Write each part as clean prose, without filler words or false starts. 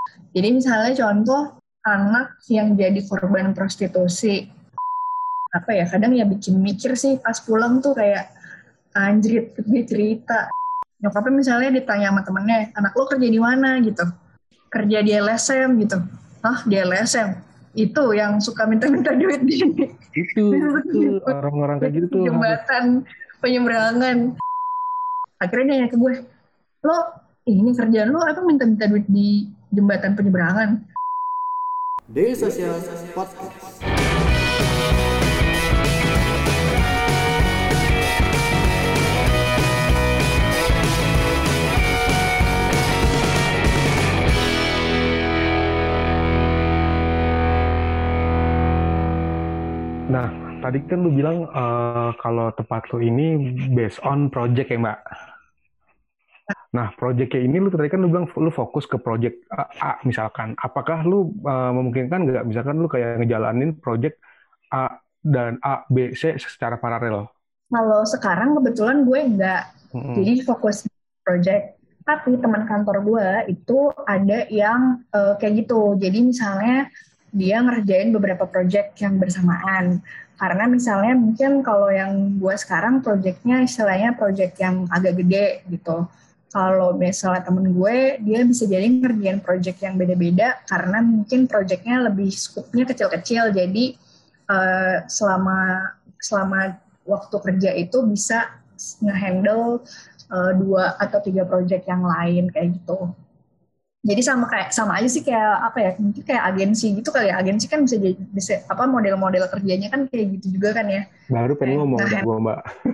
Jadi misalnya contoh anak yang jadi korban prostitusi, apa ya, kadang ya bikin mikir sih pas pulang tuh kayak anjrit, dia cerita. Nyokapnya misalnya ditanya sama temennya, anak lo kerja di mana gitu. Kerja di LSM gitu. Hah, di LSM? Itu yang suka minta-minta duit Itu orang-orang kayak gitu di tuh harus. jembatan penyeberangan. Akhirnya dia nanya ke gue, lo ini kerjaan lo apa minta-minta duit di jembatan penyeberangan? Daily Social Podcast. Nah, tadi kan lu bilang kalau tempat lu ini based on project ya, Mbak. Nah, project kayak ini lu tadi kan lu bilang lu fokus ke project A, misalkan. Apakah lu memungkinkan nggak misalkan lu kayak ngejalanin project A dan A, B, C secara paralel? Kalau sekarang kebetulan gue enggak, Mm-mm. jadi fokus project. Tapi teman kantor gue itu ada yang kayak gitu. Jadi misalnya dia ngerjain beberapa project yang bersamaan. Karena misalnya mungkin kalau yang gue sekarang projectnya istilahnya project yang agak gede gitu. Kalau misalnya temen gue, dia bisa jadi ngerjain project yang beda-beda karena mungkin projectnya lebih scope-nya kecil-kecil. Jadi selama selama waktu kerja itu bisa ngehandle dua atau tiga project yang lain kayak gitu. Jadi sama aja sih kayak apa ya, mungkin kayak agensi gitu kali ya. Agensi kan bisa apa model-model kerjanya kan kayak gitu juga kan ya. Baru pengen Kayak ngomong ngehandle gua, Mbak.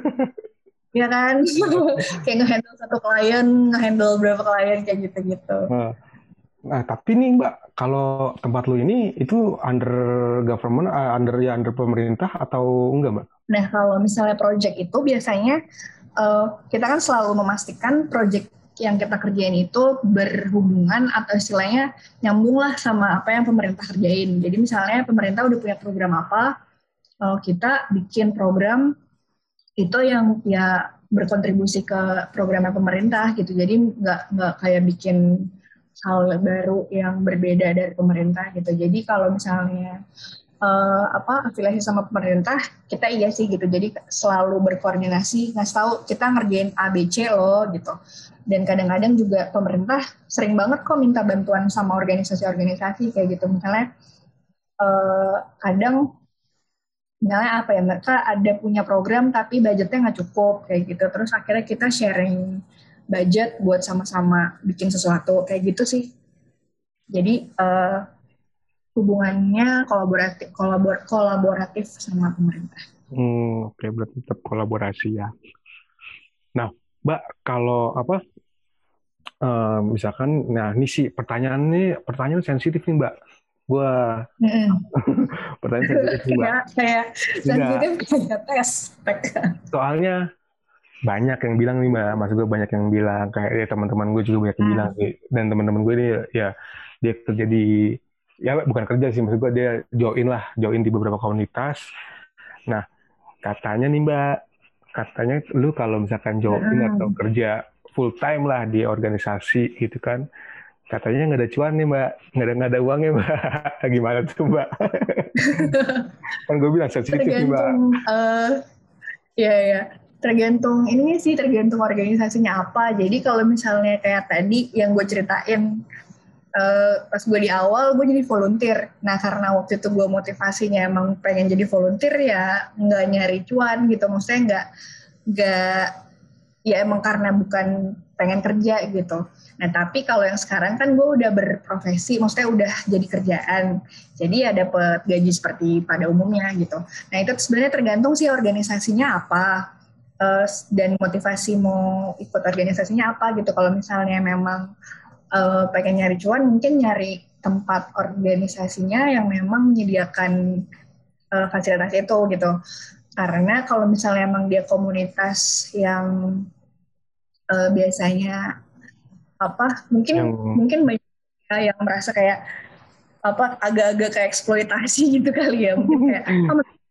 ya kan. Kayak ngehandle satu klien, ngehandle berapa klien kayak gitu-gitu. Nah, nah, tapi nih Mbak, kalau tempat lu ini itu under government, under pemerintah atau enggak, Mbak? Nah, kalau misalnya project itu biasanya kita kan selalu memastikan project yang kita kerjain itu berhubungan atau istilahnya nyambung lah sama apa yang pemerintah kerjain. Jadi misalnya pemerintah udah punya program apa, kita bikin program itu yang ya berkontribusi ke programnya pemerintah gitu. Jadi nggak kayak bikin hal baru yang berbeda dari pemerintah gitu. Jadi kalau misalnya apa afiliasi sama pemerintah, kita iya sih gitu. Jadi selalu berkoordinasi, ngasih tahu kita ngerjain A B C loh gitu. Dan kadang-kadang juga pemerintah sering banget kok minta bantuan sama organisasi-organisasi kayak gitu. Misalnya kadang misalnya apa ya, mereka ada punya program tapi budgetnya nggak cukup kayak gitu. Terus akhirnya kita sharing budget buat sama-sama bikin sesuatu kayak gitu sih. Jadi hubungannya kolaboratif sama pemerintah. Oke, berarti tetap kolaborasi ya. Nah, Mbak, kalau apa, misalkan, nah ini sih pertanyaan sensitif nih, Mbak. Gua Mm-mm. pertanyaan sensitif nih, Mbak. kayak Enggak, sensitif kayak tes. soalnya banyak yang bilang nih, Mbak. Maksud gue banyak yang bilang kayak ya, teman-teman gue juga banyak yang bilang Hmm. sih. Dan teman-teman gue ini ya dia kerja di, ya bukan kerja sih, maksud gue dia join di beberapa komunitas. Nah, katanya nih Mbak, katanya lu kalau misalkan join atau Mm-mm. kerja full time lah di organisasi gitu kan, katanya nggak ada cuan nih Mbak, nggak ada uangnya Mbak. Gimana tuh Mbak? Kan gue bilang sensitif nih Mbak. Tergantung ya ya tergantung ini sih, tergantung organisasinya apa. Jadi kalau misalnya kayak tadi yang gue ceritain, pas gue di awal gue jadi volunteer. Nah karena waktu itu gue motivasinya emang pengen jadi volunteer ya nggak nyari cuan gitu. Maksudnya nggak ya emang karena bukan pengen kerja gitu. Nah tapi kalau yang sekarang kan gue udah berprofesi, maksudnya udah jadi kerjaan, jadi ya dapet gaji seperti pada umumnya gitu. Nah itu sebenarnya tergantung sih organisasinya apa, dan motivasi mau ikut organisasinya apa gitu. Kalau misalnya memang pengen nyari cuan, mungkin nyari tempat organisasinya yang memang menyediakan fasilitas itu gitu. Karena kalau misalnya emang dia komunitas yang biasanya apa Yang mungkin mungkin banyak yang merasa kayak apa agak-agak kayak eksploitasi gitu kali ya, mungkin kayak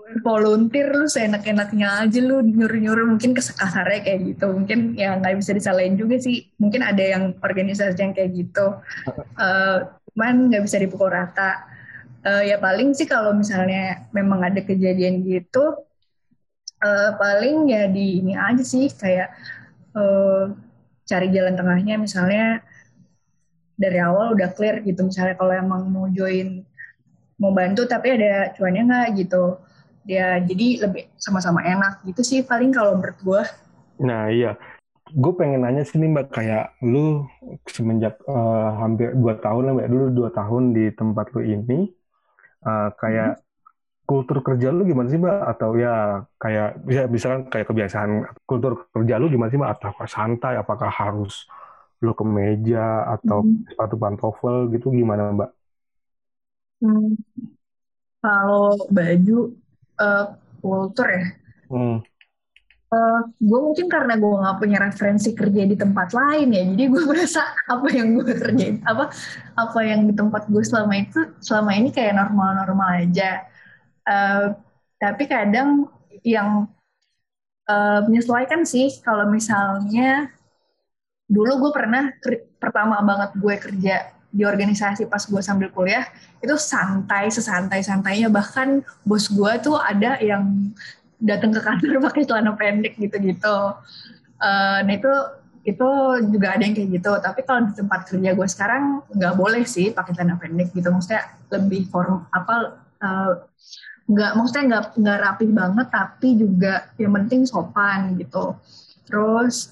volunteer lu seenak-enaknya aja, lu nyuruh-nyuruh, mungkin kasarnya kayak gitu, mungkin ya nggak bisa disalahin juga sih, mungkin ada yang organisasi yang kayak gitu. Eh, Cuman nggak bisa dipukul rata. Ya paling sih kalau misalnya memang ada kejadian gitu, paling ya di ini aja sih, kayak eh, cari jalan tengahnya, misalnya dari awal udah clear gitu, misalnya kalau emang mau join, mau bantu tapi ada cuannya nggak gitu, dia jadi lebih sama-sama enak gitu sih paling kalau menurut gue. Nah, iya. Gue pengen nanya sih nih Mbak, kayak lu semenjak hampir 2 tahun lah Mbak, dulu 2 tahun di tempat lu ini, kayak kultur kerja lu gimana sih Mbak? Atau ya kayak bisa kan kayak kebiasaan kultur kerja lu gimana sih Mbak? Apakah santai? Apakah harus lu ke meja atau Hmm. sepatu pantofel gitu gimana Mbak? Hmm. Kalau baju, eh, kultur ya, Hmm, gue mungkin karena gue nggak punya referensi kerja di tempat lain ya, jadi gue merasa apa yang gue kerjain, apa yang di tempat gue selama ini kayak normal-normal aja. Eh, tapi kadang yang menyesuaikan sih, kalau misalnya dulu gue pernah pertama banget gue kerja di organisasi pas gue sambil kuliah, itu santai sesantai-santainya, bahkan bos gue tuh ada yang datang ke kantor pakai celana pendek gitu-gitu. Nah itu juga ada yang kayak gitu, tapi kalau di tempat kerja gue sekarang nggak boleh sih pakai celana pendek gitu, maksudnya lebih form apa, nggak, maksudnya nggak rapi banget tapi juga yang penting sopan gitu. Terus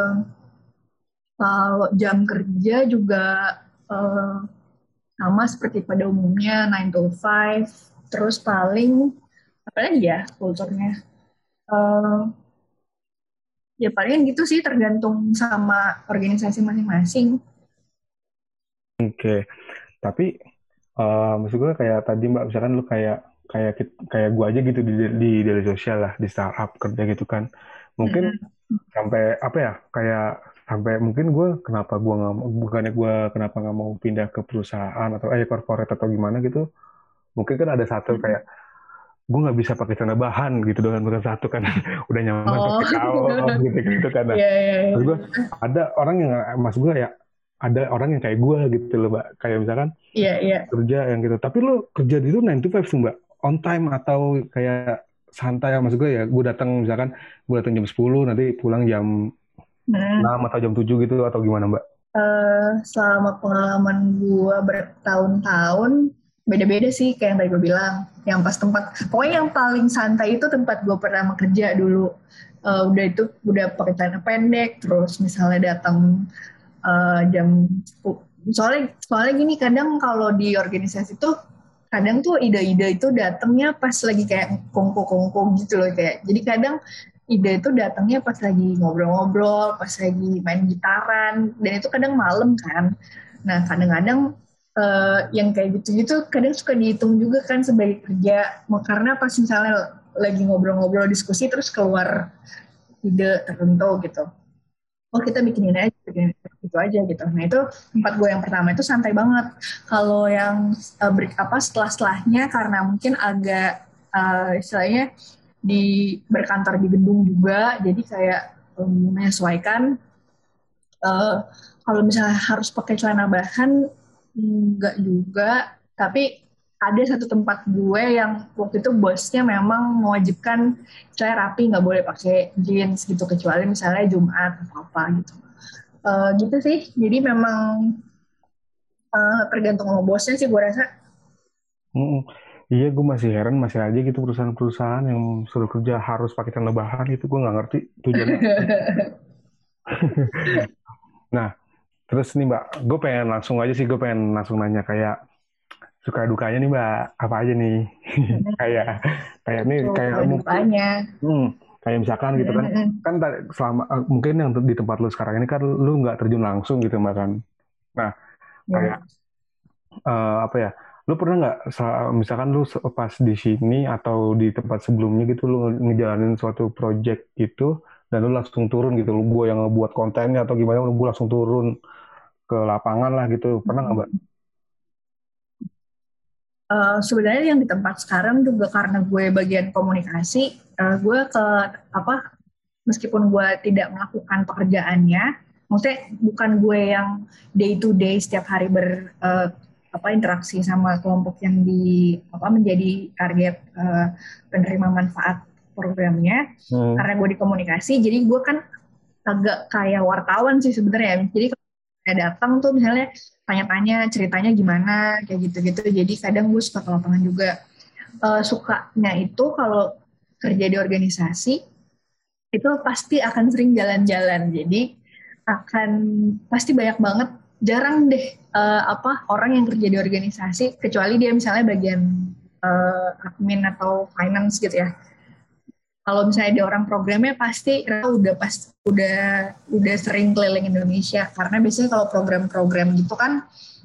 kalau jam kerja juga eh, sama seperti pada umumnya, 9 to 5. Terus paling apa lagi ya kulturnya? Eh, Ya paling gitu sih, tergantung sama organisasi masing-masing. oke. Tapi maksud gue kayak tadi Mbak, misalkan lu kayak kayak kayak gue aja gitu di daily sosial lah, di startup kerja gitu kan. Mungkin Mm-mm. sampai apa ya, kayak sampai mungkin gue kenapa gue nggak bukannya gue kenapa nggak mau pindah ke perusahaan atau corporate atau gimana gitu, mungkin kan ada satu kayak gue nggak bisa pakai celana bahan gitu dengan bukan satu kan udah nyaman Oh, pakai kaos gitu gitu kan. Nah, iya, iya, maksud gue iya. ada orang yang mas gue ya, ada orang yang kayak gue gitu loh Mbak, kayak misalkan Iya, iya. kerja yang gitu, tapi lo kerja di itu 9 to 5 tuh Mbak, on time atau kayak santai ya, maksud gue ya gue datang misalkan gue datang jam 10, nanti pulang jam Hmm. 6 atau jam 7 gitu atau gimana Mbak? Selama pengalaman gue bertahun-tahun, beda-beda sih kayak yang tadi gue bilang. Yang pas tempat, pokoknya yang paling santai itu tempat gue pertama kerja dulu. Udah itu udah pakai celana pendek, terus misalnya datang jam 10. Soalnya gini, kadang kalau di organisasi tuh kadang tuh ide-ide itu datangnya pas lagi kayak kongko-kongko gitu loh, kayak jadi kadang ide itu datangnya pas lagi ngobrol-ngobrol, pas lagi main gitaran, dan itu kadang malam kan. Nah kadang-kadang yang kayak gitu-gitu kadang suka dihitung juga kan sebagai kerja, karena pas misalnya lagi ngobrol-ngobrol diskusi terus keluar ide tertentu gitu, oh kita bikinin aja, bikinin gitu aja gitu. Nah itu tempat gue yang pertama itu santai banget. Kalau yang setelah-setelahnya, karena mungkin agak istilahnya di berkantor di gedung juga, jadi kayak menyesuaikan. eh, Kalau misalnya harus pakai celana bahan, enggak juga. Tapi ada satu tempat gue yang waktu itu bosnya memang mewajibkan saya rapi, nggak boleh pakai jeans gitu, kecuali misalnya Jumat atau apa gitu. Gitu sih. Jadi memang tergantung sama bosnya sih gue rasa. Mm-mm. Iya, gue masih heran masih aja gitu perusahaan-perusahaan yang suruh kerja harus pakai celana bahan itu gue nggak ngerti tujuannya. Nah, terus nih Mbak, gue pengen langsung aja sih, gue pengen langsung nanya kayak suka dukanya nih Mbak, apa aja nih? Kayak kayak nih kayak Suka mungkin dukanya. hmm, kayak misalkan gitu kan, Mm-mm. kan selama mungkin yang di tempat lu sekarang ini kan lu nggak terjun langsung gitu Mbak kan. Nah, kayak Ya. apa ya? Lu pernah nggak misalkan lu pas di sini atau di tempat sebelumnya gitu lu ngejalanin suatu project gitu dan lu langsung turun gitu, lu gue yang ngebuat kontennya atau gimana, lu gue langsung turun ke lapangan lah gitu. Pernah nggak Mbak? Sebenarnya yang di tempat sekarang juga karena gue bagian komunikasi, gue ke apa meskipun gue tidak melakukan pekerjaannya, maksudnya bukan gue yang day to day setiap hari interaksi sama kelompok yang menjadi target penerima manfaat programnya, karena gue di komunikasi, jadi gue kan agak kayak wartawan sih sebenarnya. Jadi kalau saya datang tuh misalnya tanya-tanya ceritanya gimana kayak gitu-gitu. Jadi kadang gue suka ke lapangan juga. Sukanya itu kalau kerja di organisasi itu pasti akan sering jalan-jalan. Jadi akan pasti banyak banget. Jarang deh orang yang kerja di organisasi kecuali dia misalnya bagian admin atau finance gitu ya. Kalau misalnya ada orang programnya pasti udah sering keliling Indonesia karena biasanya kalau program-program gitu kan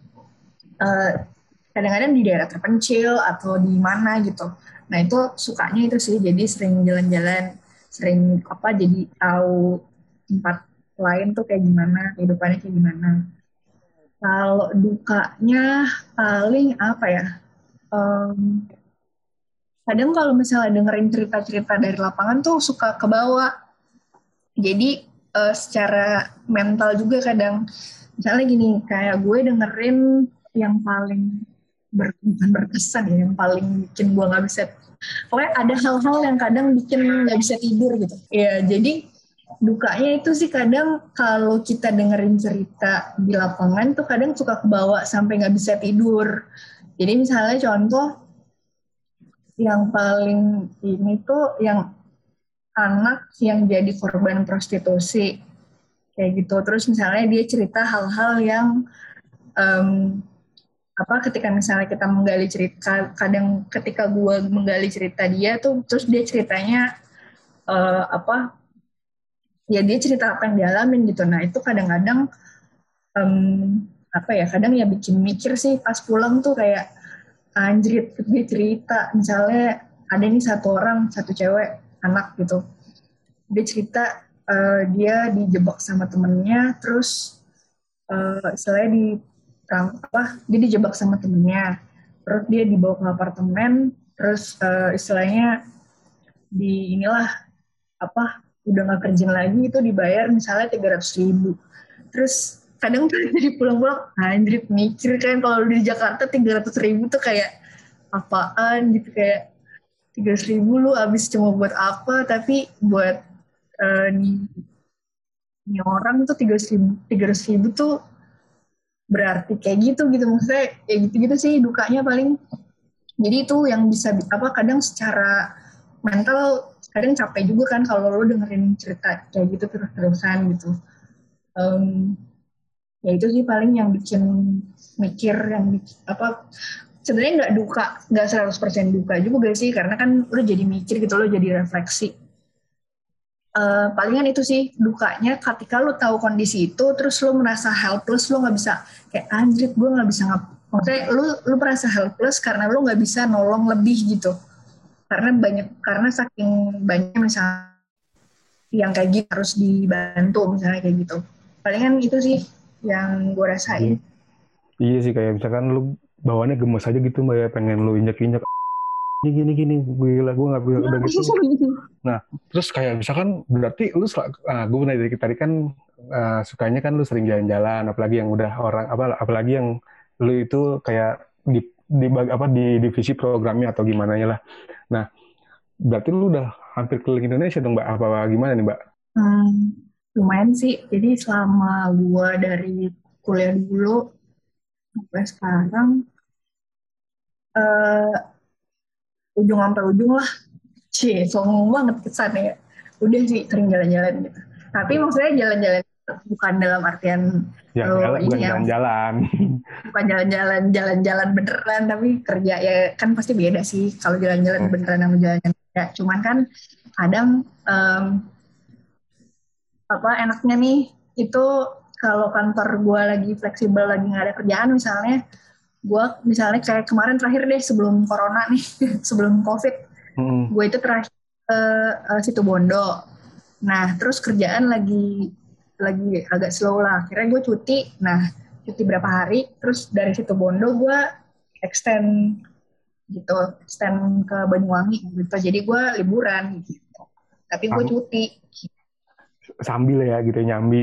eh, kadang-kadang di daerah terpencil atau di mana gitu. Nah itu sukanya itu sih, jadi sering jalan-jalan, sering jadi tahu tempat lain tuh kayak gimana, kehidupannya kayak gimana. Kalau dukanya paling apa ya? Em, Kadang kalau misalnya dengerin cerita-cerita dari lapangan tuh suka kebawa. Jadi secara mental juga kadang, misalnya gini, kayak gue dengerin yang paling bukan berkesan ya, yang paling bikin gue nggak bisa, pokoknya ada hal-hal yang kadang bikin nggak bisa tidur gitu. Ya jadi dukanya itu sih kadang kalau kita dengerin cerita di lapangan tuh kadang suka kebawa sampai nggak bisa tidur. Jadi misalnya contoh yang paling ini tuh yang anak yang jadi korban prostitusi kayak gitu. Terus misalnya dia cerita hal-hal yang em, ketika misalnya kita menggali cerita, kadang ketika gue menggali cerita dia tuh, terus dia ceritanya eh, apa ya dia cerita apa yang dialamin gitu. Nah itu kadang-kadang em, kadang ya bikin mikir sih pas pulang tuh kayak anjrit, dia cerita misalnya ada nih satu cewek anak gitu, dia cerita dia dijebak sama temennya, terus istilahnya dia dijebak sama temennya, terus dia dibawa ke apartemen, terus istilahnya di inilah udah nggak kerja lagi, itu dibayar misalnya 300.000. Terus kadang tuh jadi pulang-pulang anjir mikir kan kalau di Jakarta 300.000 tuh kayak apaan gitu, kayak 300.000 lu habis cuma buat apa, tapi buat nih, orang tuh 300.000 tuh berarti kayak gitu gitu, maksudnya kayak gitu-gitu sih dukanya paling. Jadi itu yang bisa kadang secara mental kadang capek juga kan kalau lo dengerin cerita kayak gitu terus-terusan gitu. um, Ya itu sih paling yang bikin mikir, yang sebenarnya nggak 100% duka juga sih, karena kan lo jadi mikir gitu, lo jadi refleksi. Palingan itu sih dukanya ketika lo tahu kondisi itu terus lo merasa helpless, lo nggak bisa kayak anjrit gue nggak bisa maksudnya lo merasa helpless karena lo nggak bisa nolong lebih gitu, karena saking banyak misalnya yang kayak gitu harus dibantu misalnya kayak gitu. Palingan itu sih yang gue Iya, rasain. iya sih kayak misalkan lu bawaannya gemes aja gitu mbak ya, pengen lu injek-injek ini gini gila gue nggak bisa udah gitu. Nah terus kayak misalkan berarti lu gue dari tadi kan sukanya kan lu sering jalan-jalan, apalagi yang udah orang apalagi yang lu itu kayak di divisi programnya atau gimana ya lah. Nah berarti lu udah hampir keliling Indonesia dong mbak, apa gimana nih mbak? Hmm, Lumayan sih. Jadi selama gue dari kuliah dulu sampai sekarang, eh, ujung sampai ujung lah. Cie, sombong banget kesannya ya. Udah sih sering jalan-jalan gitu. Tapi maksudnya jalan-jalan bukan dalam artian Ya jalan ini bukan ya, jalan-jalan. bukan jalan-jalan beneran, tapi kerja ya kan pasti beda sih kalau jalan-jalan beneran sama jalan-jalan kerja. Cuman kan kadang enaknya nih itu kalau kantor gue lagi fleksibel, lagi nggak ada kerjaan misalnya, gue misalnya kayak kemarin terakhir deh sebelum corona nih, sebelum covid, gue itu terakhir ke situ Bondo. Nah terus kerjaan lagi agak slow lah, akhirnya gue cuti. Nah cuti berapa hari, terus dari situ Bondo gue extend gitu, stand ke Banyuwangi gitu. Jadi gue liburan gitu. Tapi gue Sam- cuti. Sambil ya gitu nyambi.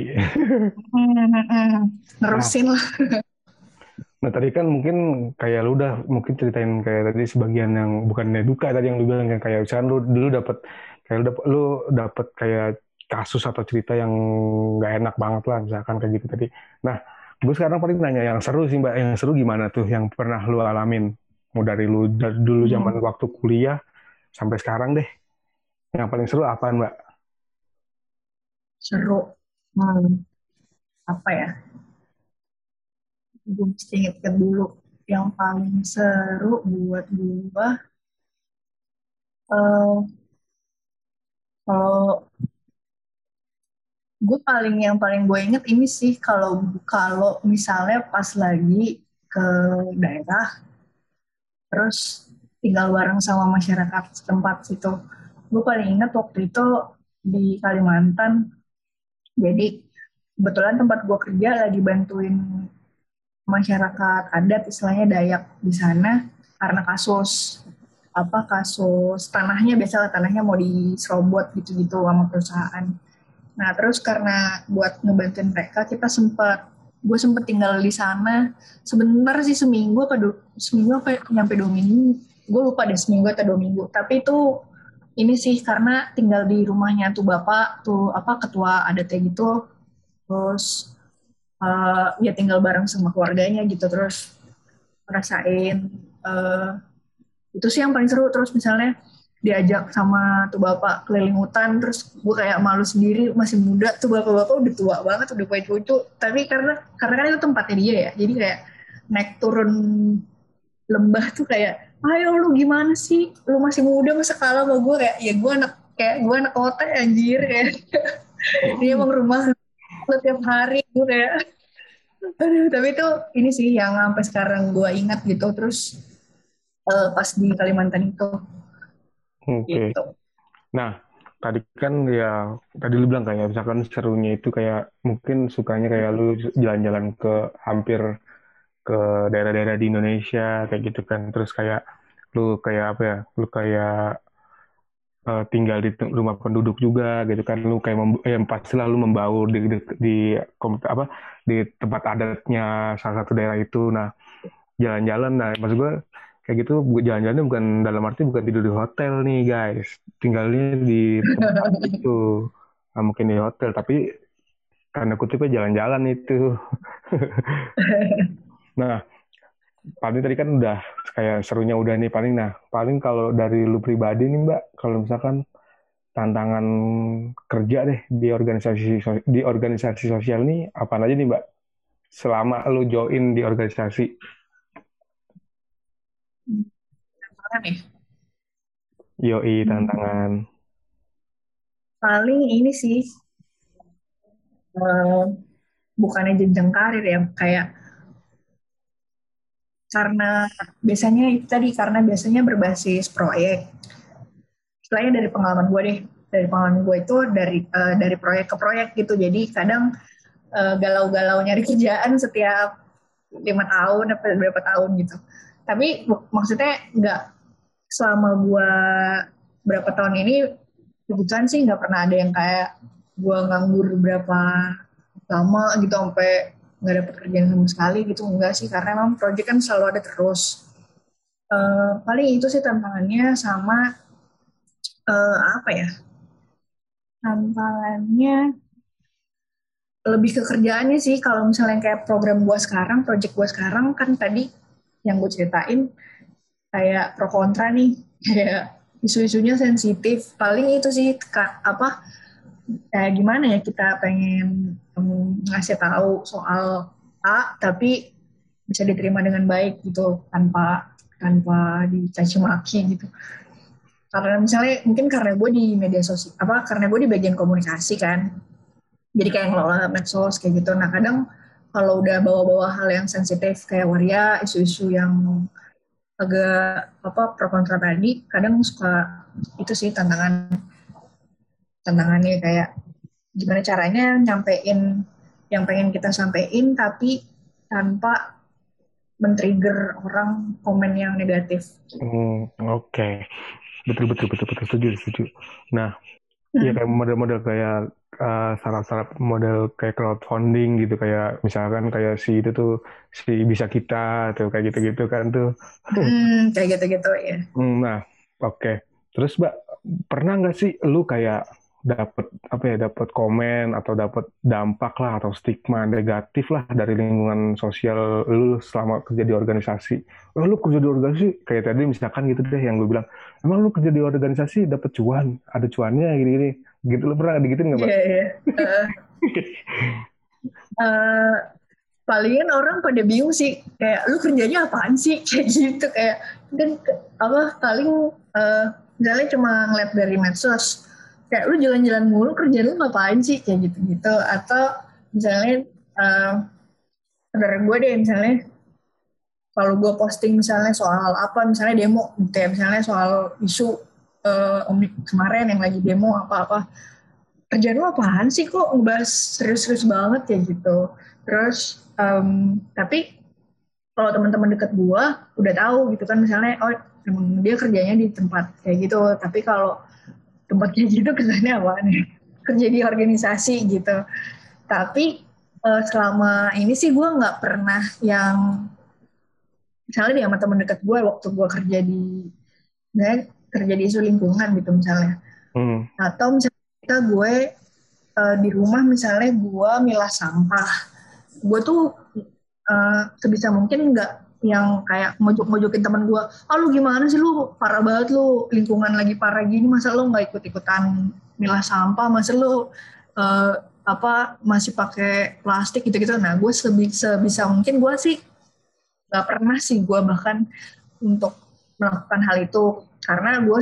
Nah, Nerusin lah. nah tadi kan mungkin kayak lu udah mungkin ceritain kayak tadi sebagian yang bukannya duka tadi yang lu bilang kan kayak misalkan lu dulu dapat kayak lu dapet kayak kasus atau cerita yang nggak enak banget lah misalkan kayak gitu tadi. Nah, gue sekarang paling nanya yang seru sih Mbak, yang seru gimana tuh yang pernah lu alamin? Mau dari dulu zaman Hmm, waktu kuliah sampai sekarang deh. Yang paling seru apaan Mbak? seru. Hmm, apa ya? Gue mesti inget dulu. Yang paling seru buat gue, eh kalau gue yang paling gue inget ini sih, kalau kalau misalnya pas lagi ke daerah, terus tinggal bareng sama masyarakat setempat situ. Gue paling inget waktu itu di Kalimantan. Jadi kebetulan tempat gue kerja lagi bantuin masyarakat adat, istilahnya Dayak di sana, karena kasus tanahnya, biasalah tanahnya mau diserobot gitu-gitu sama perusahaan. Nah, terus karena buat ngebantuin mereka, gue sempet tinggal di sana sebentar sih, seminggu apa nyampe 2 minggu. Gue lupa deh seminggu atau 2 minggu. Tapi itu ini sih karena tinggal di rumahnya tuh bapak tuh apa ketua adatnya gitu. Terus ya tinggal bareng sama keluarganya gitu. Terus ngerasain eh, itu sih yang paling seru. Terus misalnya diajak sama tuh bapak keliling hutan, terus gue kayak malu sendiri, masih muda, tuh bapak-bapak udah tua banget, udah punya cucu, tapi karena kan itu tempatnya dia ya, jadi kayak naik turun lembah tuh kayak, ayo lu gimana sih, lu masih muda masa kalah sama gue, kayak gue anak kota ya, anjir kayak dia emang rumah lu tiap hari gue kayak aduh. Tapi itu ini sih yang sampai sekarang gue ingat gitu. Terus pas di Kalimantan itu Oke. gitu. Nah, tadi kan ya, tadi lu bilang kayak misalkan serunya itu kayak mungkin sukanya kayak lu jalan-jalan ke hampir ke daerah-daerah di Indonesia kayak gitu kan. Terus kayak lu kayak apa ya? Lu kayak tinggal di rumah penduduk juga gitu kan. Lu kayak yang pasti lalu membaur di apa di tempat adatnya salah satu daerah itu. Nah, jalan-jalan nah maksud gue kayak gitu jalan-jalannya bukan dalam arti bukan tidur di hotel nih guys, tinggalnya di tempat itu. Nah, mungkin di hotel tapi karena kutipnya jalan-jalan itu. Nah, paling tadi kan udah kayak serunya udah nih paling, nah paling kalau dari lu pribadi nih Mbak, kalau misalkan tantangan kerja deh di organisasi sosial nih apa aja nih Mbak selama lu join di organisasi. Tantangan ya. Yoi, Hmm, tantangan. paling ini sih eh, bukannya jenjang karir ya, kayak karena biasanya itu tadi, karena biasanya berbasis proyek. Istilahnya dari pengalaman gue itu dari proyek ke proyek gitu. Jadi kadang galau-galau nyari kerjaan setiap 5 tahun atau berapa tahun gitu. Tapi maksudnya nggak, selama gue berapa tahun ini kebetulan sih nggak pernah ada yang kayak gue nganggur berapa lama gitu sampai nggak dapet kerjaan sama sekali gitu, enggak sih, karena emang proyek kan selalu ada terus. Paling itu sih tantangannya, sama apa ya, tantangannya lebih ke kerjaannya sih. Kalau misalnya kayak project gue sekarang kan tadi yang gue ceritain, kayak pro kontra nih, kayak isu-isunya sensitif. Paling itu sih apa, kayak gimana ya, kita pengen ngasih tahu soal A tapi bisa diterima dengan baik gitu, tanpa tanpa dicaci maki gitu. Karena misalnya mungkin karena gue di media sosial, apa karena gue di bagian komunikasi kan, jadi kayak ngelola medsos kayak gitu. Nah kadang kalau udah bawa-bawa hal yang sensitif kayak waria, isu-isu yang agak apa pro kontra tadi, kadang suka itu sih tantangannya, kayak gimana caranya nyampein yang pengen kita sampein tapi tanpa men-trigger orang komen yang negatif. Oke. Betul, setuju. Nah, ya Hmm. kayak model-model kayak startup model kayak crowdfunding gitu, kayak misalkan kayak si itu tuh si Bisa Kita tuh kayak gitu-gitu kan tuh. Kayak gitu-gitu ya. Nah, oke. Terus Mbak, pernah nggak sih lu kayak dapat apa ya, dapat komen atau dapat dampak lah atau stigma negatif lah dari lingkungan sosial lu selama kerja di organisasi? Oh, lu kerja di organisasi kayak tadi misalkan gitu deh yang lu bilang, emang lu kerja di organisasi dapat cuan, ada cuannya gini-gini. Gitu lu pernah digituin nggak, Mbak? Iya, iya. Eh, eh, palingan orang pada bingung sih, kayak lu kerjanya apaan sih, kayak gitu. Kayak kan apa paling eh, misalnya cuma ngeliat dari medsos, kayak lu jalan-jalan mulu, kerja lu ngapain sih, kayak gitu-gitu. Atau misalnya eh saudara gue deh, misalnya kalau gue posting misalnya soal apa, misalnya demo gitu ya, misalnya soal isu kemarin yang lagi demo apa-apa, kerjaan lo apaan sih, kok ngebahas serius-serius banget ya gitu. Terus tapi kalau teman-teman deket gua udah tahu gitu kan, misalnya oh emang dia kerjanya di tempat kayak gitu, tapi kalau tempat kayak gitu kerjanya apaan ya, kerja di organisasi gitu. Tapi selama ini sih gua nggak pernah yang misalnya nih sama teman dekat gue waktu gue kerja di misalnya kerja di isu lingkungan gitu misalnya, Hmm. atau misalnya gue di rumah misalnya gue milah sampah, gue tuh sebisa mungkin nggak yang kayak mojok-mojokin teman gue, ah lu gimana sih, lu parah banget, lu lingkungan lagi parah gini masa lu nggak ikut-ikutan milah sampah, masa lu uh, apa masih pakai plastik gitu-gitu. Nah gue sebisa mungkin gue sih nggak pernah sih gue bahkan untuk melakukan hal itu, karena gue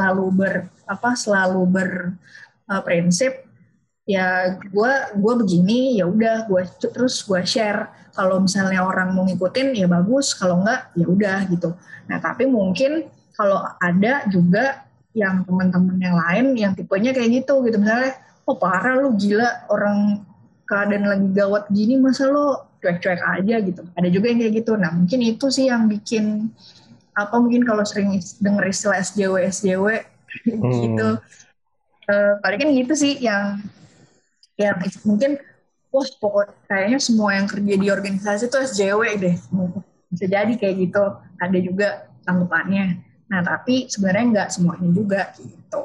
selalu berprinsip ya, gue begini ya udah, gue terus gue share. Kalau misalnya orang mau ngikutin ya bagus, kalau enggak ya udah gitu. Nah tapi mungkin kalau ada juga yang teman-teman yang lain yang tipenya kayak gitu misalnya, oh parah lu, gila, orang keadaan lagi gawat gini masa lo cuek-cuek aja gitu, ada juga yang kayak gitu. Nah mungkin itu sih yang bikin apa, mungkin kalau sering denger istilah SJW gitu, Hmm. paling kan gitu sih yang ya mungkin wah pokok kayaknya semua yang kerja di organisasi itu SJW deh, bisa jadi kayak gitu, ada juga tanggapannya. Nah tapi sebenarnya nggak semuanya juga gitu.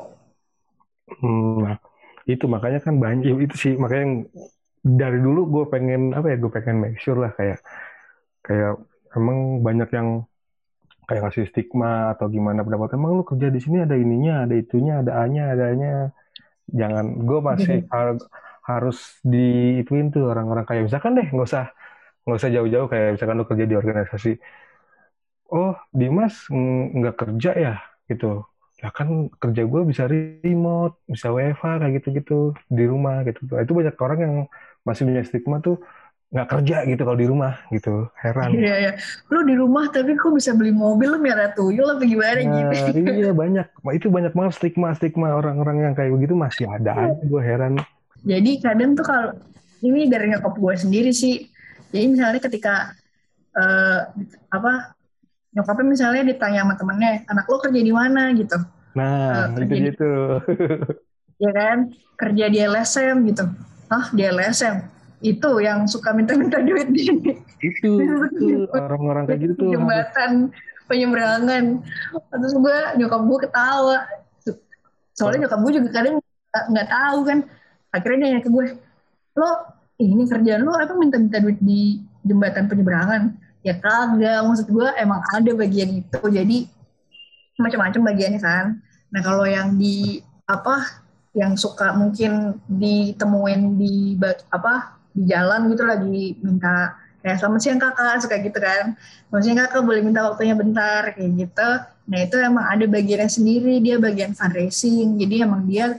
Nah, itu makanya kan banyak itu sih makanya yang dari dulu gue pengen apa ya, gue pengen make sure lah kayak kayak emang banyak yang kayak ngasih stigma atau gimana pendapat, emang lu kerja di sini ada ininya, ada itunya, ada A-nya, adanya. Jangan, gue masih harus diituin tuh orang-orang kayak misalkan deh, nggak usah jauh-jauh kayak misalkan lu kerja di organisasi. Oh, Dimas nggak kerja ya gitu. Ya kan kerja gue bisa remote, bisa WFH kayak gitu-gitu di rumah gitu. Itu banyak orang yang masih punya stigma tuh nggak kerja gitu kalau di rumah gitu. Heran. Iya ya, lu di rumah tapi kok bisa beli mobil, lu miara tuyul apa gimana gitu. Nah, iya banyak. Itu banyak banget stigma-stigma orang-orang yang kayak begitu masih ada aja. Gue heran. Jadi kadang tuh kalau ini dari nyokap gue sendiri sih. Jadi misalnya ketika eh, apa nyokapnya misalnya ditanya sama temennya, anak lo kerja di mana gitu, Nah, itu kerja di gitu. ya kan, kerja di LSM gitu. Ah di LSM itu yang suka minta-minta duit di Itu, itu orang-orang kayak gitu tuh harus. jembatan penyeberangan. Terus nyokap gue ketawa, soalnya nyokap gue juga kadang nggak tahu kan. Akhirnya dia nanya ke gue, lo ini kerjaan lo apa minta-minta duit di jembatan penyeberangan? Ya kagak, maksud gue emang ada bagian itu, jadi macam-macam bagiannya kan. Nah kalau yang di apa, yang suka mungkin ditemuin di di jalan gitu lagi minta kayak selamat siang kakak, suka gitu kan, selamat siang kakak boleh minta waktunya bentar kayak gitu. Nah itu emang ada bagiannya sendiri, dia bagian fundraising, jadi emang dia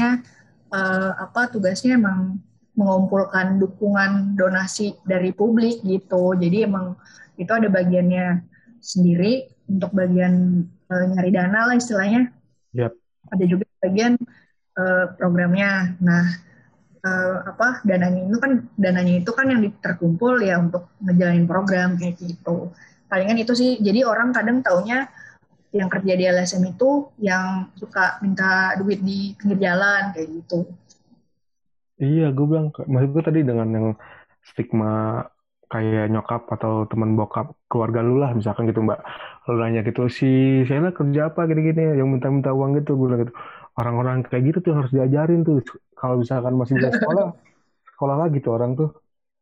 tugasnya emang mengumpulkan dukungan donasi dari publik gitu. Jadi emang itu ada bagiannya sendiri untuk bagian nyari dana lah istilahnya. Yap. Ada juga bagian programnya. Nah dananya itu kan yang terkumpul ya untuk ngejalanin program kayak gitu. Palingan itu sih. Jadi orang kadang taunya yang kerja di LSM itu yang suka minta duit di pinggir jalan kayak gitu. Iya, gue bilang, maksud gue tadi dengan yang stigma kayak nyokap atau teman bokap keluarga lu lah, misalkan gitu Mbak. Lu nanya gitu, si Sheila kerja apa gini-gini, yang minta-minta uang gitu, gue bilang gitu. Orang-orang kayak gitu tuh harus diajarin tuh. Kalau misalkan masih bisa sekolah, sekolah lagi tuh orang tuh.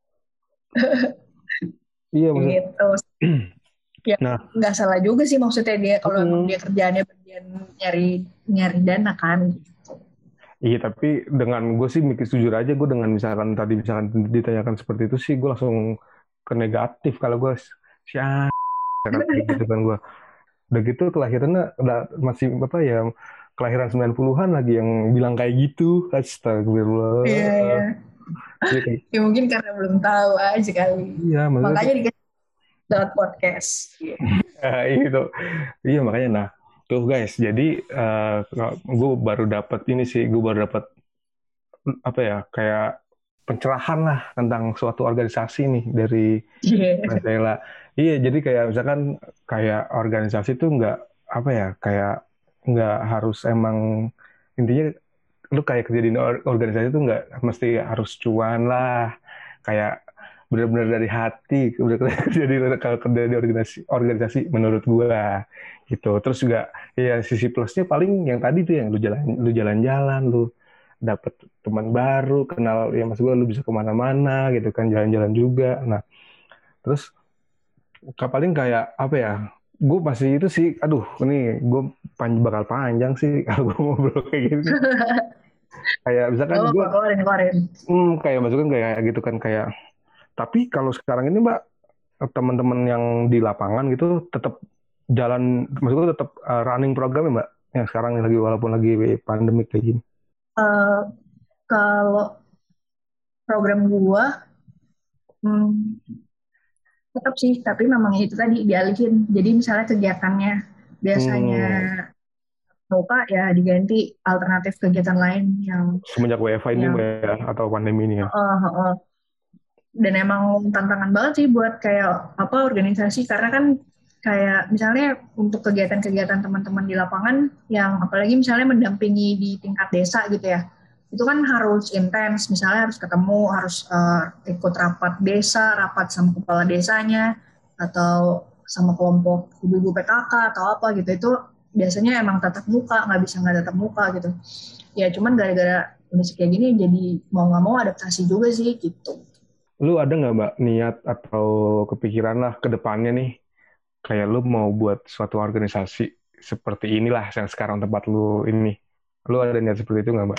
Iya, maksud. Gitu. Ya Nah, nggak salah juga sih maksudnya dia kalau emang dia kerjaannya bagian nyari nyari dana kan. iya, tapi dengan gue sih mikir jujur aja, gue dengan misalkan tadi misalkan ditanyakan seperti itu sih, gue langsung ke negatif kalau gue siapa gitu kan gue. Udah gitu kelahirannya udah masih apa ya, kelahiran 90-an lagi yang bilang kayak gitu. Iya, iya. Astagfirullah. Iya, Ya mungkin karena belum tahu aja kali. iya, maksudnya Makanya dikasih lewat podcast. Iya. itu. Iya makanya nah. Tuh guys, jadi gue baru dapat ini sih, gue baru dapat apa ya, kayak pencerahan lah tentang suatu organisasi nih dari Mas Iya. Sheila. Iya, jadi kayak misalkan kayak organisasi tuh nggak apa ya, kayak nggak harus emang intinya lu kayak kerja di organisasi tuh nggak mesti harus cuan lah, kayak benar-benar dari hati udah kerja di kalau kerja di organisasi menurut gua gitu. Terus juga ya sisi plusnya paling yang tadi tuh yang lu jalan-jalan, lu dapet teman baru, kenal ya mas gua, lu bisa kemana-mana gitu kan, jalan-jalan juga. Nah terus paling kayak apa ya, gue masih itu sih, aduh ini gue bakal panjang sih kalau gue ngobrol kayak gini. Kayak misalkan Oh, gue keluarin. kayak masukin kayak gitu kan, kayak tapi kalau sekarang ini Mbak, teman-teman yang di lapangan gitu tetap jalan, maksudnya tetap running program ya Mbak, yang sekarang lagi walaupun lagi pandemi kayak gini. Eh, Kalau program gua, hmm, tetap sih, tapi memang itu tadi dialihin. Jadi misalnya kegiatannya biasanya Hmm, muka ya diganti alternatif kegiatan lain yang semenjak WFH ini yang Mbak ya, atau pandemi ini ya. dan emang tantangan banget sih buat kayak apa organisasi karena kan kayak misalnya untuk kegiatan-kegiatan teman-teman di lapangan yang apalagi misalnya mendampingi di tingkat desa gitu ya, itu kan harus intens, misalnya harus ketemu, harus ikut rapat desa, rapat sama kepala desanya atau sama kelompok ibu-ibu PKK atau apa gitu, itu biasanya emang tatap muka, nggak tatap muka gitu ya. Cuman gara-gara kondisi kayak gini jadi mau nggak mau adaptasi juga sih gitu. Lu ada nggak Mbak niat atau kepikiran lah ke depannya nih, kayak lu mau buat suatu organisasi seperti inilah yang sekarang tempat lu ini. Lu ada niat seperti itu nggak Mbak?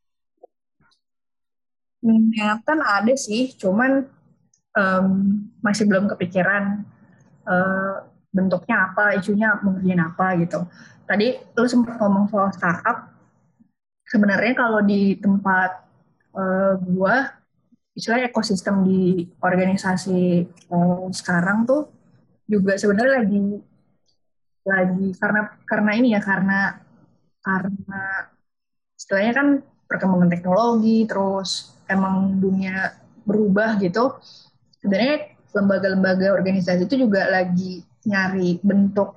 Niatan ada sih, cuman em, masih belum kepikiran eh, bentuknya apa, isunya mau ngerjain apa gitu. Tadi lu sempat ngomong soal startup, sebenarnya kalau di tempat gua, istilahnya ekosistem di organisasi sekarang tuh juga sebenarnya lagi karena ini ya karena istilahnya kan perkembangan teknologi terus emang dunia berubah gitu. Sebenarnya lembaga-lembaga organisasi itu juga lagi nyari bentuk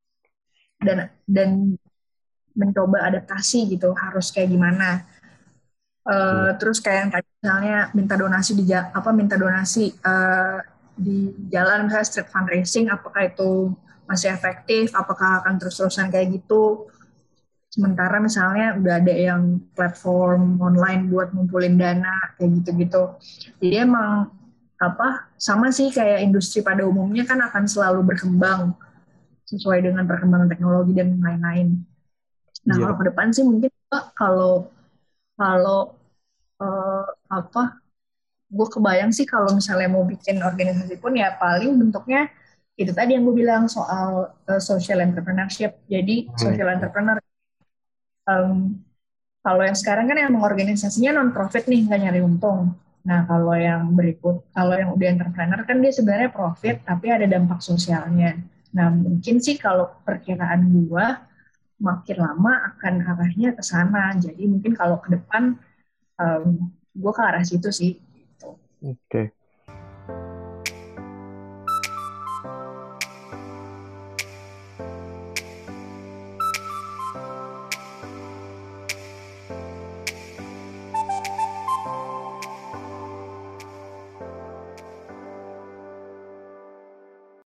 dan mencoba adaptasi gitu, harus kayak gimana. Hmm. Terus kayak yang tadi misalnya minta donasi di jalan, misalnya street fundraising, apakah itu masih efektif, apakah akan terus-terusan kayak gitu. Sementara misalnya udah ada yang platform online buat ngumpulin dana kayak gitu-gitu. Jadi emang sama sih kayak industri pada umumnya kan akan selalu berkembang sesuai dengan perkembangan teknologi dan lain-lain. Nah, Iya. kalau ke depan sih mungkin kalau kalau eh, apa gue kebayang sih kalau misalnya mau bikin organisasi pun ya paling bentuknya itu tadi yang gue bilang soal social entrepreneurship. Jadi social Hmm. entrepreneur, em, kalau yang sekarang kan emang organisasinya non profit nih, nggak nyari untung. Nah, kalau yang udah entrepreneur kan dia sebenarnya profit tapi ada dampak sosialnya. Nah, mungkin sih kalau perkiraan gua makin lama akan arahnya ke sana. Jadi mungkin kalau ke depan gue ke arah situ sih. Oke.